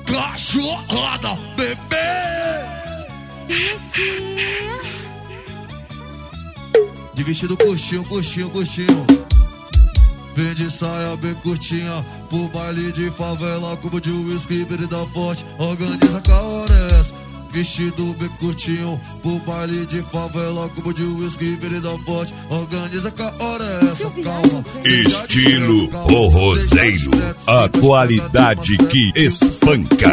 cachorrada, bebê. De vestido coxinho, coxinho, coxinho. Vem de saia bem curtinha, pro baile de favela, cubo de whisky, bebida forte, organiza com a hora essa. Vestido bem curtinho, pro baile de favela, cubo de whisky, bebida forte, organiza com a hora essa. Calma. Estilo forrozeiro, a qualidade que espanca.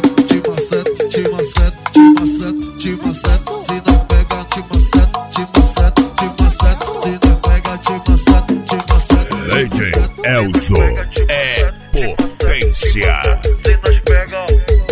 Se não pega, te maceta, te maceta, te maceta. Se não pega, te maceta, te maceta. DJ Elzo é potência. Se nós pega,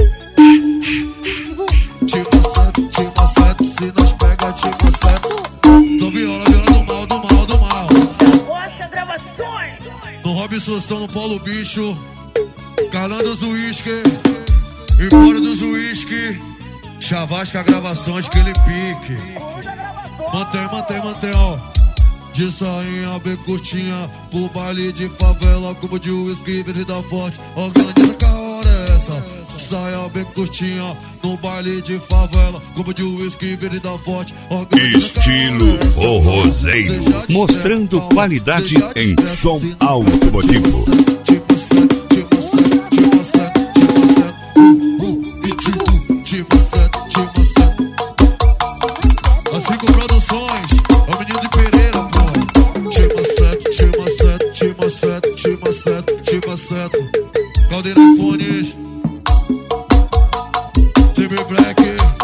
te maceta, te maceta. Se nós pega, te maceta. Sou viola, viola do mal, do mal, do mal. Rocha Gravações. No Robson, no Paulo Bicho, calando os uísque, e fora dos uísque, Chavasca Gravações, aquele pique. Mantém, mantém, mantém, ó. De sainha bem curtinha, pro baile de favela, cubo de whisky, bebida forte, organiza com a hora essa. Saia bem curtinha, no baile de favela, cubo de whisky, bebida forte, organiza. Estilo forrozeiro, mostrando qualidade em som automotivo. Assim com produções, é o menino de Pereira, pô. Tima 7, Caldeira Fones, CB Black,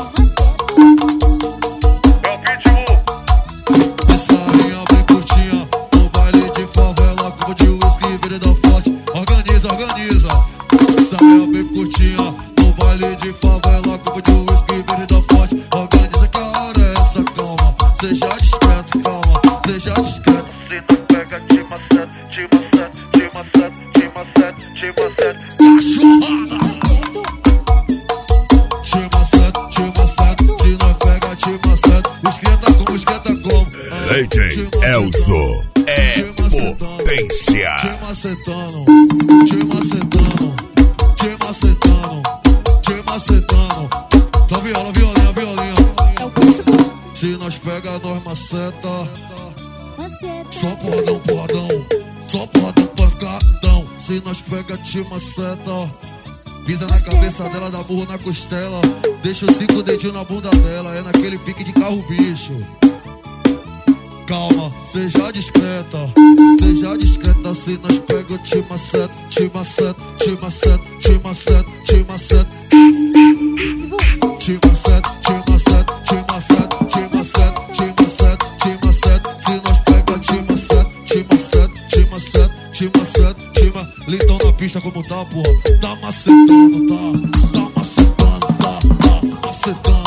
é o Pitbull. De sainha bem curtinha, no baile de favela, cubo de whisky, bebida forte, organiza, organiza. Sainha bem curtinha, no baile de favela, cubo de whisky, bebida forte, organiza que a hora é essa, calma. Seja discreto, calma, seja discreto. Se não pega, te maceta, te maceta, te maceta, te maceta, te maceta. Cachorrada! Te maceta, te maceta. Se não pega, te maceta. Esquenta como, esquenta como. DJ Elzo é potência. Te macetando, te macetando, te macetando, te macetando. Tá viola, violinha, violinha. Se nós pega, nós maceta. Só porradão, porradão. Só porradão, pancadão. Se nós pega, te maceta. Pisa na cabeça dela, dá burro na costela. Deixa os 5 dedinhos na bunda dela. É naquele pique de carro bicho. Calma, seja discreta. Seja discreta. Se nós pega, te maceta. Te maceta, te maceta, te maceta, te maceta. Te maceta, te maceta, te maceta, te maceta, te maceta, te maceta. Se nós pega, te maceta, te maceta, te maceta, te maceta, te maceta. Lindão na pista como tá, porra. Tá macetando, tá macetando, tá macetando.